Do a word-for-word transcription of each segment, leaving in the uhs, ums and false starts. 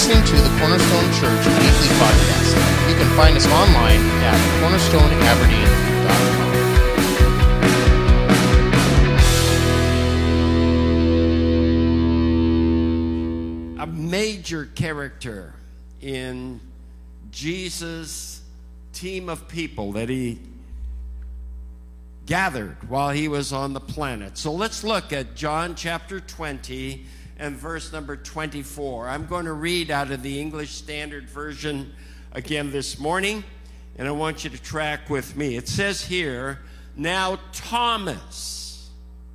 listening to the Cornerstone Church Weekly Podcast. You can find us online at cornerstone aberdeen dot com. A major character in Jesus' team of people that he gathered while he was on the planet. So let's look at John chapter twenty and verse number twenty-four. I'm going to read out of the English Standard Version again this morning, and I want you to track with me. It says here, "Now Thomas,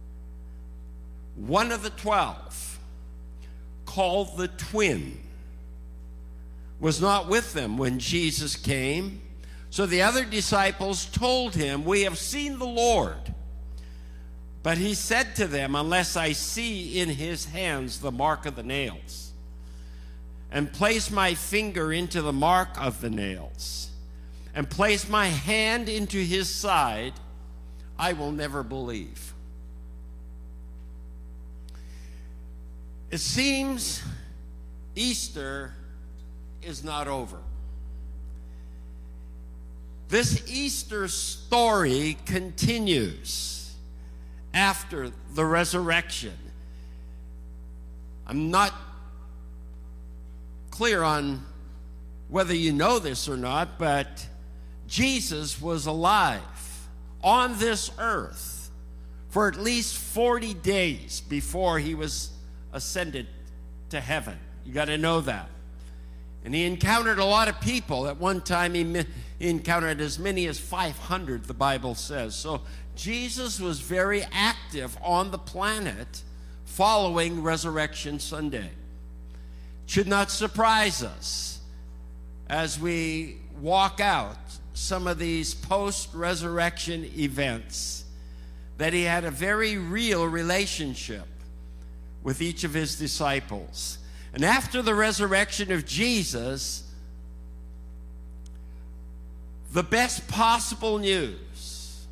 one of the twelve, called the twin, was not with them when Jesus came. So the other disciples told him, 'We have seen the Lord.' But he said to them, 'Unless I see in his hands the mark of the nails, and place my finger into the mark of the nails, and place my hand into his side, I will never believe.'" It seems Easter is not over. This Easter story continues after the resurrection. I'm not clear on whether you know this or not, but Jesus was alive on this earth for at least forty days before he was ascended to heaven. You got to know that. And he encountered a lot of people. At one time, he, he encountered as many as five hundred, the Bible says. So Jesus was very active on the planet following Resurrection Sunday. Should not surprise us as we walk out some of these post-resurrection events that he had a very real relationship with each of his disciples. And after the resurrection of Jesus, the best possible news,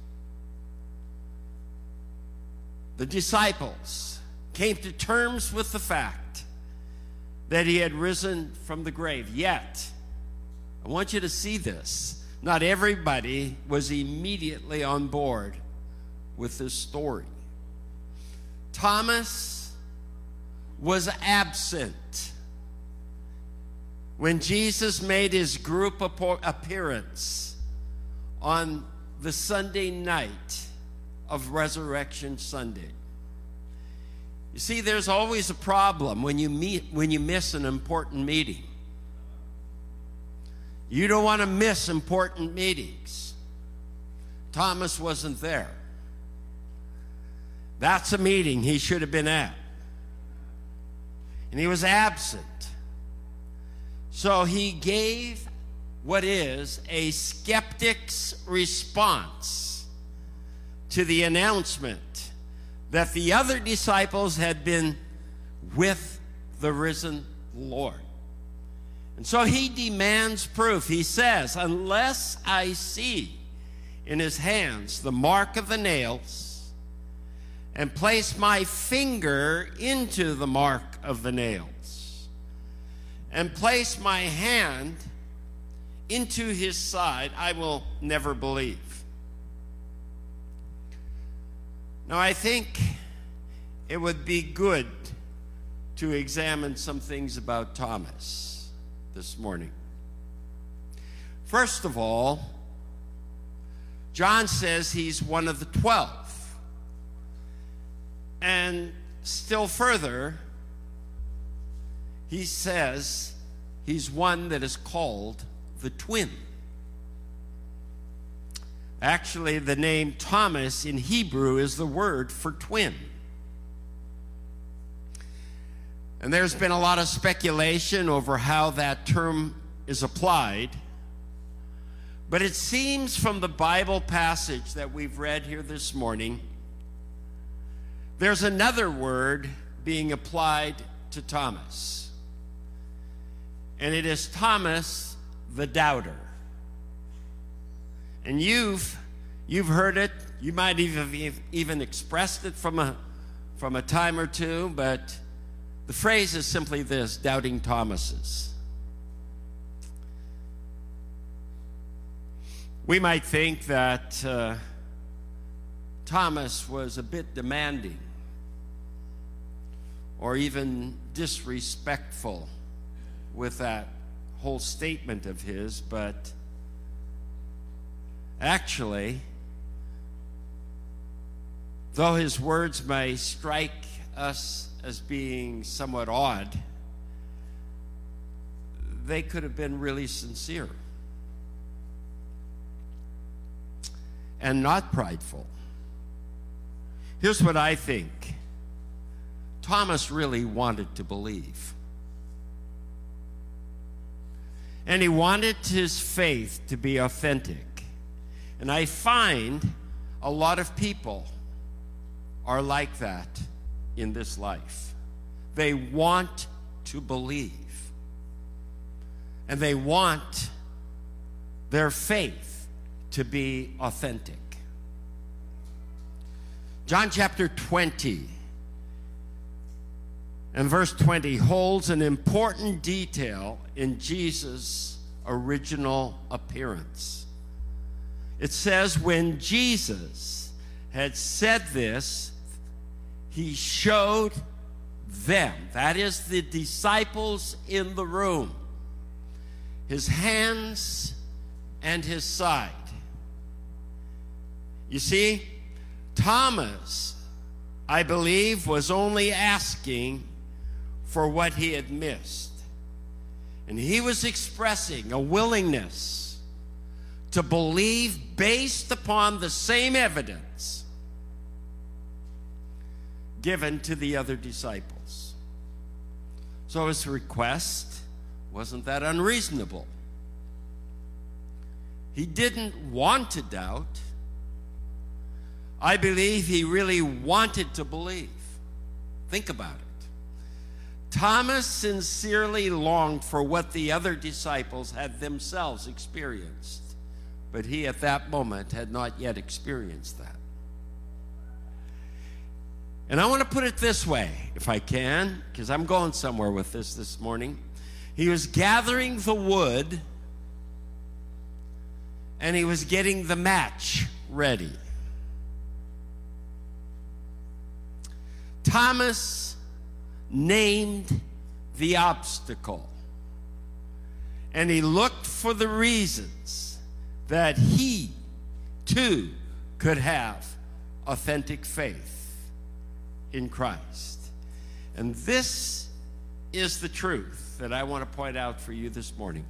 the disciples came to terms with the fact that he had risen from the grave. Yet, I want you to see this, not everybody was immediately on board with this story. Thomas was absent when Jesus made his group appearance on the Sunday night of Resurrection Sunday. You see, there's always a problem when you meet when you miss an important meeting. You don't want to miss important meetings. Thomas wasn't there. That's a meeting he should have been at. And he was absent. So he gave what is a skeptic's response to the announcement that the other disciples had been with the risen Lord. And so he demands proof. He says, "Unless I see in his hands the mark of the nails, and place my finger into the mark of the nails, and place my hand into his side, I will never believe." Now, I think it would be good to examine some things about Thomas this morning. First of all, John says he's one of the twelve. And still further, he says he's one that is called the twin. Actually, the name Thomas in Hebrew is the word for twin. And there's been a lot of speculation over how that term is applied. But it seems from the Bible passage that we've read here this morning, there's another word being applied to Thomas. And it is Thomas the doubter. And you've you've heard it. You might even even expressed it from a from a time or two, but The phrase is simply this: doubting Thomases. We might think that uh, Thomas was a bit demanding or even disrespectful with that whole statement of his, but actually, though his words may strike us as being somewhat odd, they could have been really sincere and not prideful. Here's what I think. Thomas really wanted to believe. And he wanted his faith to be authentic. And I find a lot of people are like that in this life. They want to believe. And they want their faith to be authentic. John chapter twenty and verse twenty holds an important detail in Jesus' original appearance. It says, when Jesus had said this, he showed them, that is the disciples in the room, his hands and his side. You see, Thomas, I believe, was only asking for what he had missed. And he was expressing a willingness to believe based upon the same evidence given to the other disciples. So his request wasn't that unreasonable. He didn't want to doubt. I believe he really wanted to believe. Think about it. Thomas sincerely longed for what the other disciples had themselves experienced, but he at that moment had not yet experienced that. And I want to put it this way, if I can, because I'm going somewhere with this this morning. He was gathering the wood, and he was getting the match ready. Thomas named the obstacle, and he looked for the reasons that he too could have authentic faith in Christ. And this is the truth that I want to point out for you this morning.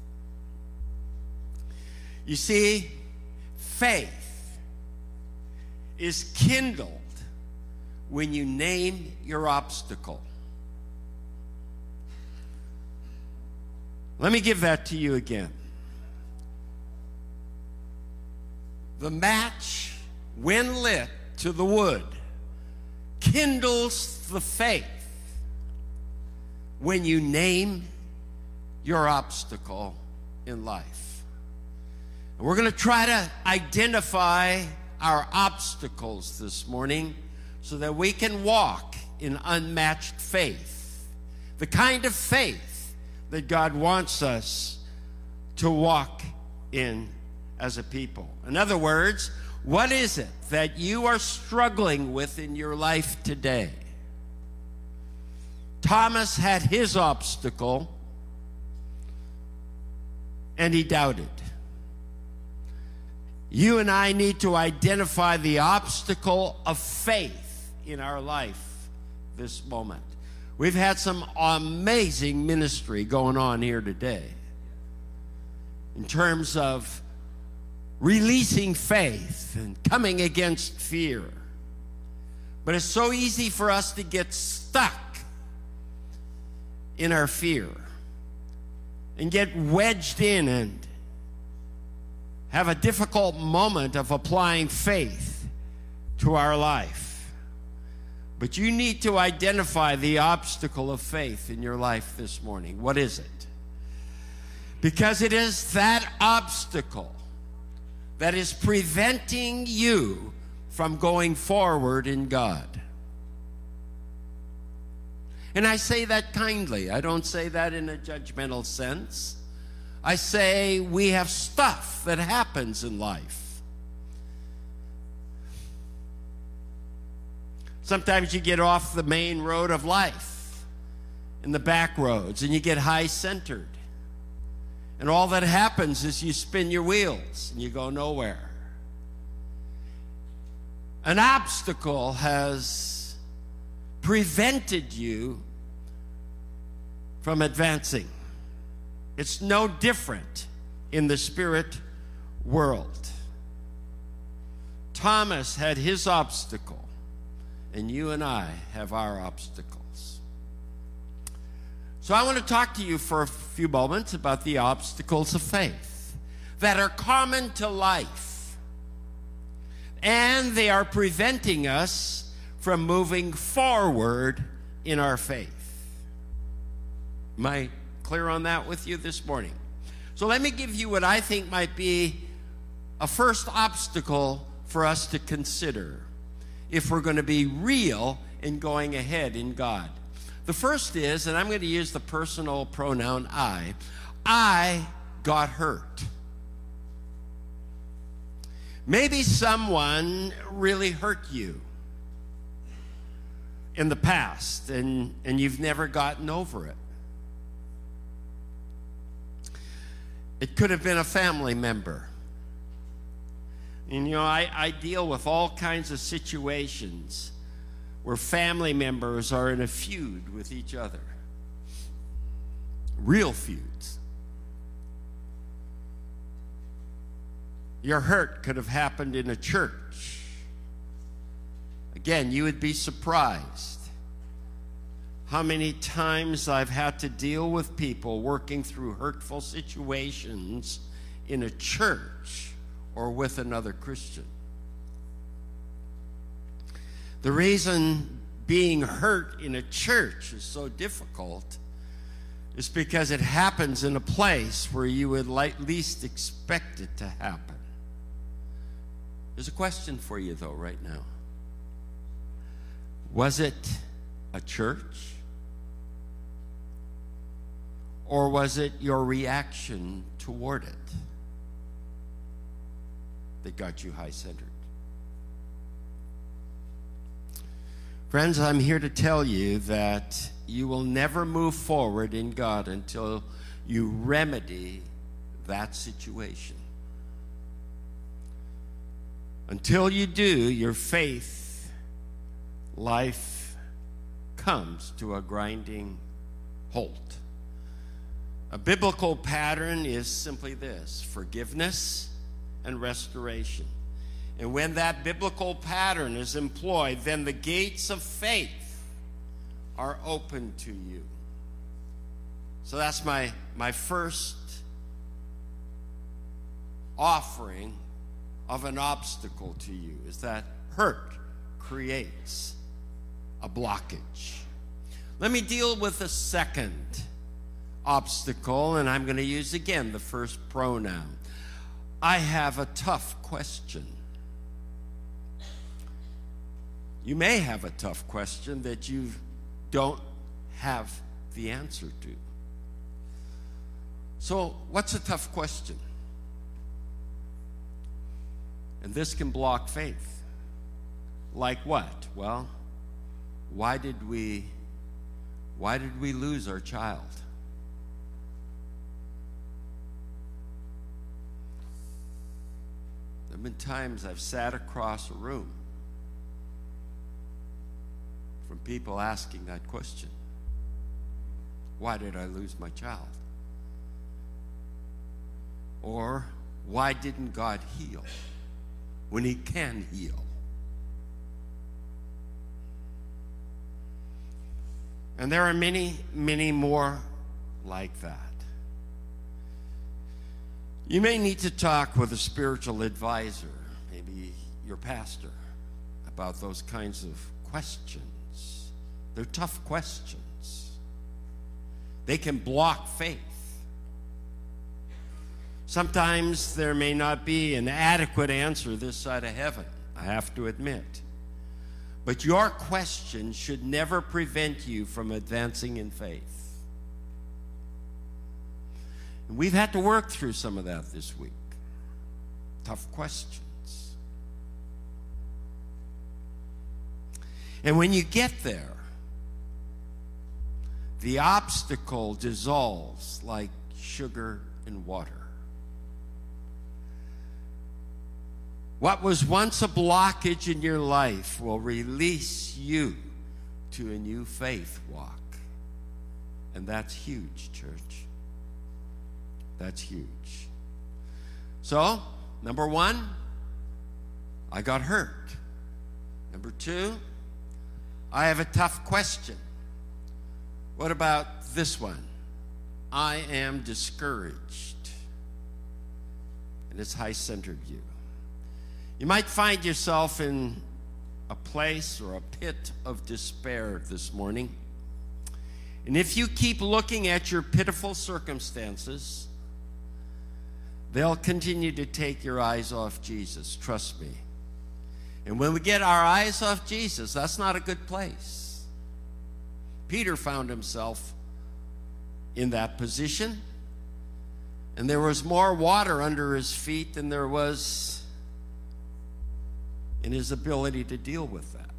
You see, faith is kindled when you name your obstacle. Let me give that to you again. The match, when lit to the wood, kindles the faith when you name your obstacle in life. And we're going to try to identify our obstacles this morning so that we can walk in unmatched faith, the kind of faith that God wants us to walk in as a people. In other words, what is it that you are struggling with in your life today? Thomas had his obstacle, and he doubted. You and I need to identify the obstacle of faith in our life this moment. We've had some amazing ministry going on here today in terms of releasing faith and coming against fear. But it's so easy for us to get stuck in our fear and get wedged in and have a difficult moment of applying faith to our life. But you need to identify the obstacle of faith in your life this morning. What is it? Because it is that obstacle that is preventing you from going forward in God. And I say that kindly. I don't say that in a judgmental sense. I say we have stuff that happens in life. Sometimes you get off the main road of life, in the back roads, and you get high-centered. And all that happens is you spin your wheels and you go nowhere. An obstacle has prevented you from advancing. It's no different in the spirit world. Thomas had his obstacle, and you and I have our obstacles. So I want to talk to you for a few moments about the obstacles of faith that are common to life, and they are preventing us from moving forward in our faith. Am I clear on that with you this morning? So let me give you what I think might be a first obstacle for us to consider if we're going to be real in going ahead in God. The first is, and I'm going to use the personal pronoun I, I got hurt. Maybe someone really hurt you in the past, and, and you've never gotten over it. It could have been a family member. And, you know, I, I deal with all kinds of situations where family members are in a feud with each other. Real feuds. Your hurt could have happened in a church. Again, you would be surprised how many times I've had to deal with people working through hurtful situations in a church or with another Christian. The reason being hurt in a church is so difficult is because it happens in a place where you would least expect it to happen. There's a question for you, though, right now. Was it a church? Or was it your reaction toward it that got you high-centered? Friends, I'm here to tell you that you will never move forward in God until you remedy that situation. Until you do, your faith life comes to a grinding halt. A biblical pattern is simply this: forgiveness and restoration. And when that biblical pattern is employed, then the gates of faith are open to you. So that's my, my first offering of an obstacle to you, is that hurt creates a blockage. Let me deal with a second obstacle, and I'm going to use again the first pronoun. I have a tough question. You may have a tough question that you don't have the answer to. So, what's a tough question? And this can block faith. Like what? Well, why did we why did we lose our child? There have been times I've sat across a room from people asking that question. Why did I lose my child? Or, why didn't God heal when He can heal? And there are many, many more like that. You may need to talk with a spiritual advisor, maybe your pastor, about those kinds of questions. They're tough questions. They can block faith. Sometimes there may not be an adequate answer this side of heaven, I have to admit. But your question should never prevent you from advancing in faith. And we've had to work through some of that this week. Tough questions. And when you get there, the obstacle dissolves like sugar in water. What was once a blockage in your life will release you to a new faith walk. And that's huge, church. That's huge. So, number one, I got hurt. Number two, I have a tough question. What about this one? I am discouraged. And it's high-centered view. You might find yourself in a place or a pit of despair this morning. And if you keep looking at your pitiful circumstances, they'll continue to take your eyes off Jesus. Trust me. And when we get our eyes off Jesus, that's not a good place. Peter found himself in that position, and there was more water under his feet than there was in his ability to deal with that.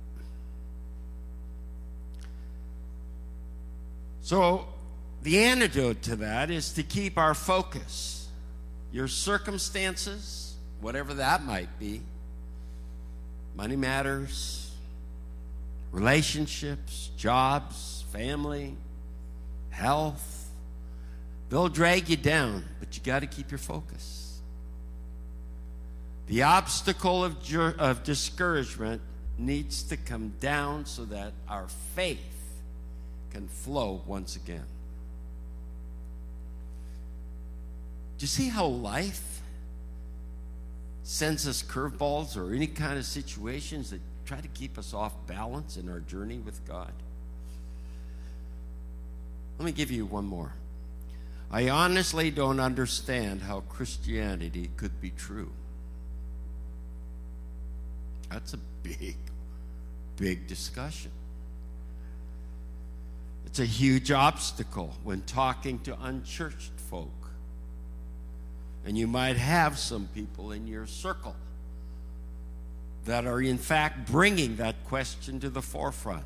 So the antidote to that is to keep our focus. Your circumstances, whatever that might be, money matters, relationships, jobs, family, health, they'll drag you down, but you got to keep your focus. The obstacle of, jur- of discouragement needs to come down so that our faith can flow once again. Do you see how life sends us curveballs or any kind of situations that try to keep us off balance in our journey with God? Let me give you one more. I honestly don't understand how Christianity could be true. That's a big, big discussion. It's a huge obstacle when talking to unchurched folk. And you might have some people in your circle that are in fact bringing that question to the forefront.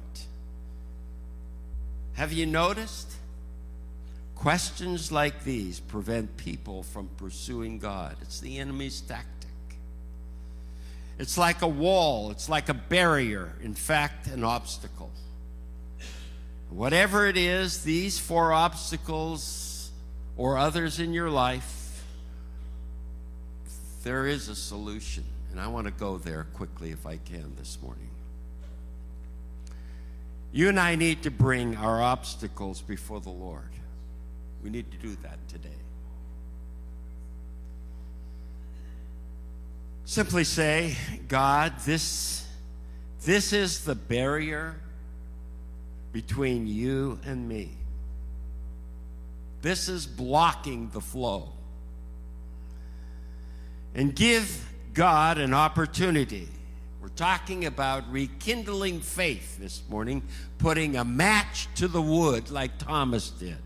Have you noticed? Questions like these prevent people from pursuing God. It's the enemy's tactic. It's like a wall. It's like a barrier. In fact, an obstacle. Whatever it is, these four obstacles or others in your life, there is a solution. And I want to go there quickly if I can this morning. You and I need to bring our obstacles before the Lord. We need to do that today. Simply say, God, this, this is the barrier between you and me. This is blocking the flow. And give God an opportunity. We're talking about rekindling faith this morning, putting a match to the wood like Thomas did.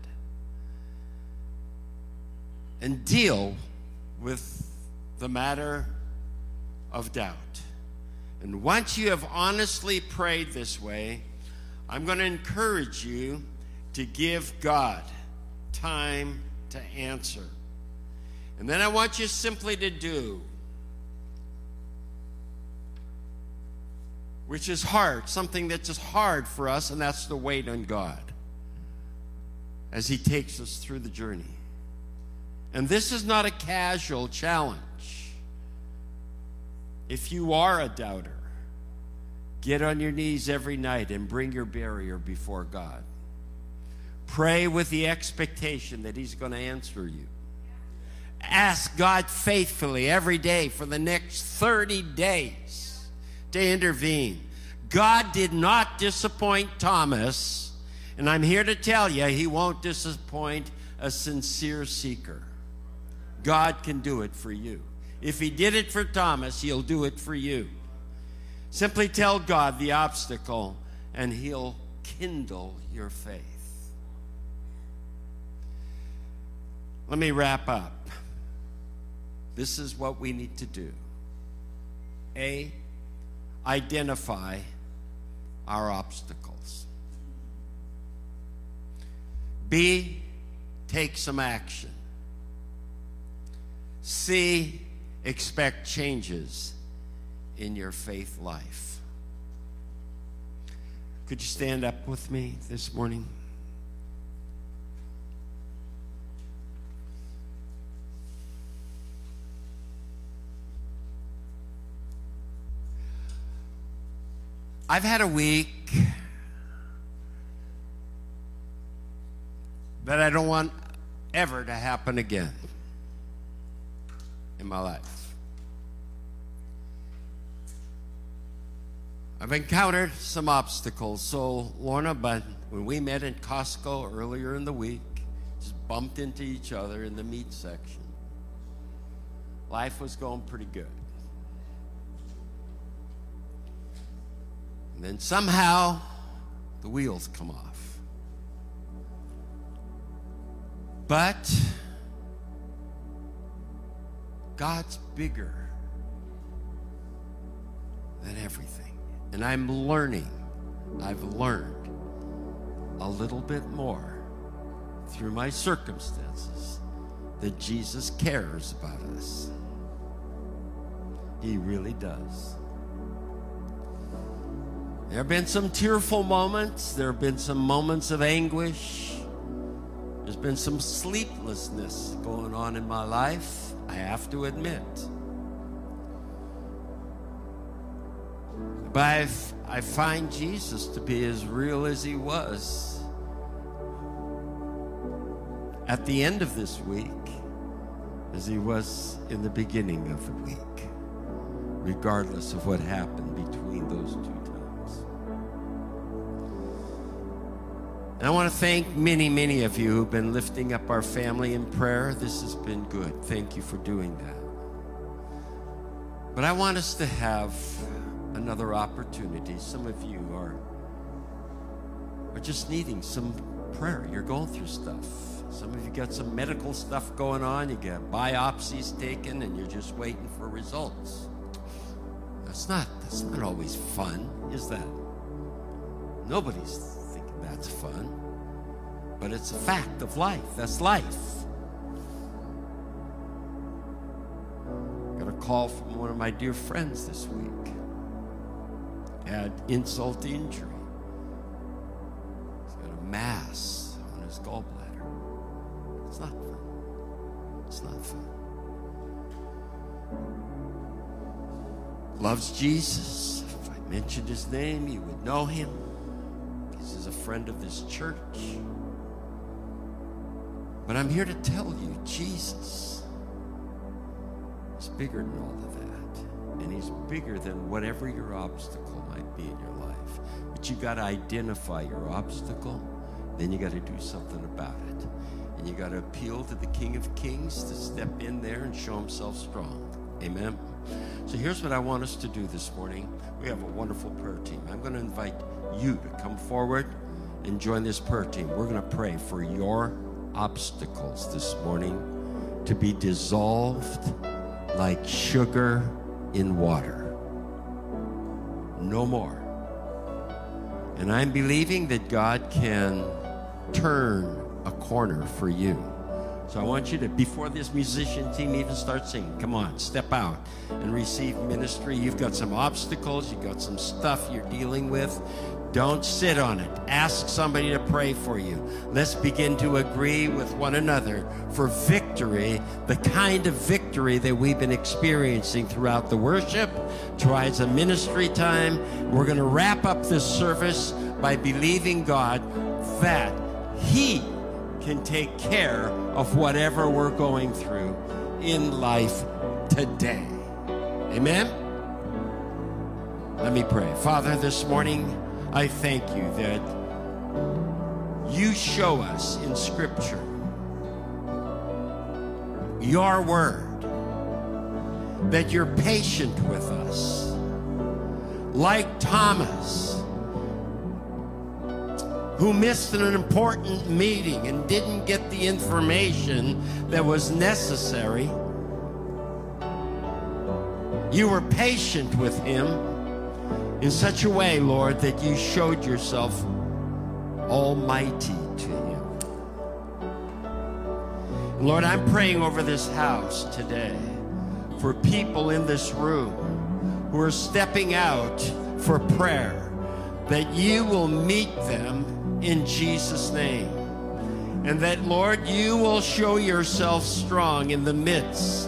And deal with the matter of doubt. And once you have honestly prayed this way, I'm going to encourage you to give God time to answer. And then I want you simply to do, which is hard, something that's just hard for us, and that's to wait on God as He takes us through the journey. And this is not a casual challenge. If you are a doubter, get on your knees every night and bring your barrier before God. Pray with the expectation that He's going to answer you. Ask God faithfully every day for the next thirty days to intervene. God did not disappoint Thomas, and I'm here to tell you, He won't disappoint a sincere seeker. God can do it for you. If He did it for Thomas, He'll do it for you. Simply tell God the obstacle, and He'll kindle your faith. Let me wrap up. This is what we need to do. A, identify our obstacles. B, take some action. C, expect changes in your faith life. Could you stand up with me this morning? I've had a week that I don't want ever to happen again in my life. I've encountered some obstacles. So, Lorna, but when we met in Costco earlier in the week, just bumped into each other in the meat section. Life was going pretty good. And then somehow, the wheels come off. But God's bigger than everything. And I'm learning, I've learned a little bit more through my circumstances that Jesus cares about us. He really does. There have been some tearful moments. There have been some moments of anguish. There's been some sleeplessness going on in my life, I have to admit. But I've, I find Jesus to be as real as He was at the end of this week as He was in the beginning of the week, regardless of what happened between those two times. And I want to thank many, many of you who've been lifting up our family in prayer. This has been good. Thank you for doing that. But I want us to have another opportunity. Some of you are, are just needing some prayer. You're going through stuff. Some of you got some medical stuff going on. You got biopsies taken, and you're just waiting for results. That's not, that's not always fun, is that? Nobody's that's fun, but it's a fact of life. That's life. Got a call from one of my dear friends this week. Had insult to injury. He's got a mass on his gallbladder. It's not fun. It's not fun. Loves Jesus. If I mentioned his name, you would know him. Is a friend of this church. But I'm here to tell you, Jesus is bigger than all of that. And He's bigger than whatever your obstacle might be in your life. But you got to identify your obstacle, then you got to do something about it. And you got to appeal to the King of Kings to step in there and show Himself strong. Amen. So here's what I want us to do this morning. We have a wonderful prayer team. I'm going to invite you to come forward and join this prayer team. We're going to pray for your obstacles this morning to be dissolved like sugar in water. No more. And I'm believing that God can turn a corner for you. So I want you to, before this musician team even starts singing, come on, step out and receive ministry. You've got some obstacles. You've got some stuff you're dealing with. Don't sit on it. Ask somebody to pray for you. Let's begin to agree with one another for victory, the kind of victory that we've been experiencing throughout the worship. Tries a ministry time. We're going to wrap up this service by believing God that He can take care of whatever we're going through in life today. Amen? Let me pray. Father, this morning, I thank you that you show us in Scripture your word, that you're patient with us, like Thomas, who missed an important meeting and didn't get the information that was necessary. You were patient with him in such a way, Lord, that you showed yourself almighty to him. Lord, I'm praying over this house today for people in this room who are stepping out for prayer, that you will meet them in Jesus' name. And that, Lord, you will show yourself strong in the midst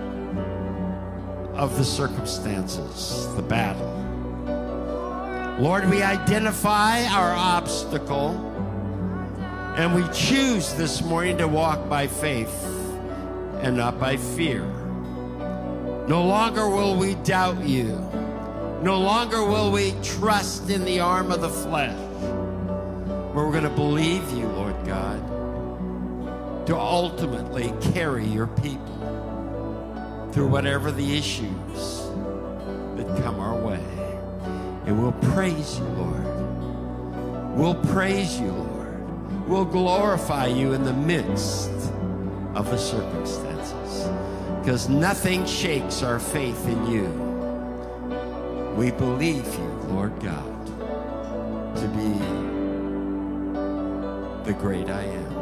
of the circumstances, the battle. Lord, we identify our obstacle, and we choose this morning to walk by faith and not by fear. No longer will we doubt you. No longer will we trust in the arm of the flesh. But we're going to believe you, Lord God, to ultimately carry your people through whatever the issues that come our way. And we'll praise you, Lord. We'll praise you, Lord. We'll glorify you in the midst of the circumstances, because nothing shakes our faith in you. We believe you, Lord God, to be the great I am.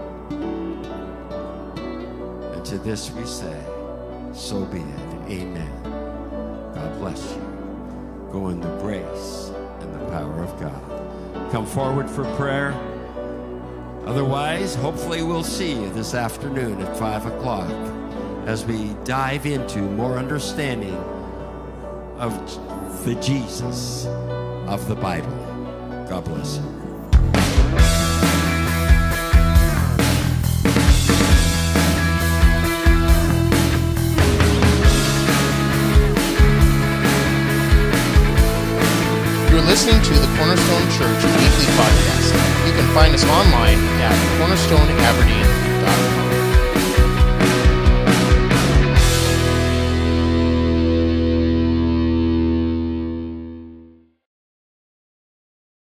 And to this we say, so be it. Amen. God bless you. Go in the grace and the power of God. Come forward for prayer. Otherwise, hopefully we'll see you this afternoon at five o'clock as we dive into more understanding of the Jesus of the Bible. God bless you. You're listening to the Cornerstone Church Weekly Podcast. You can find us online at cornerstone aberdeen dot com.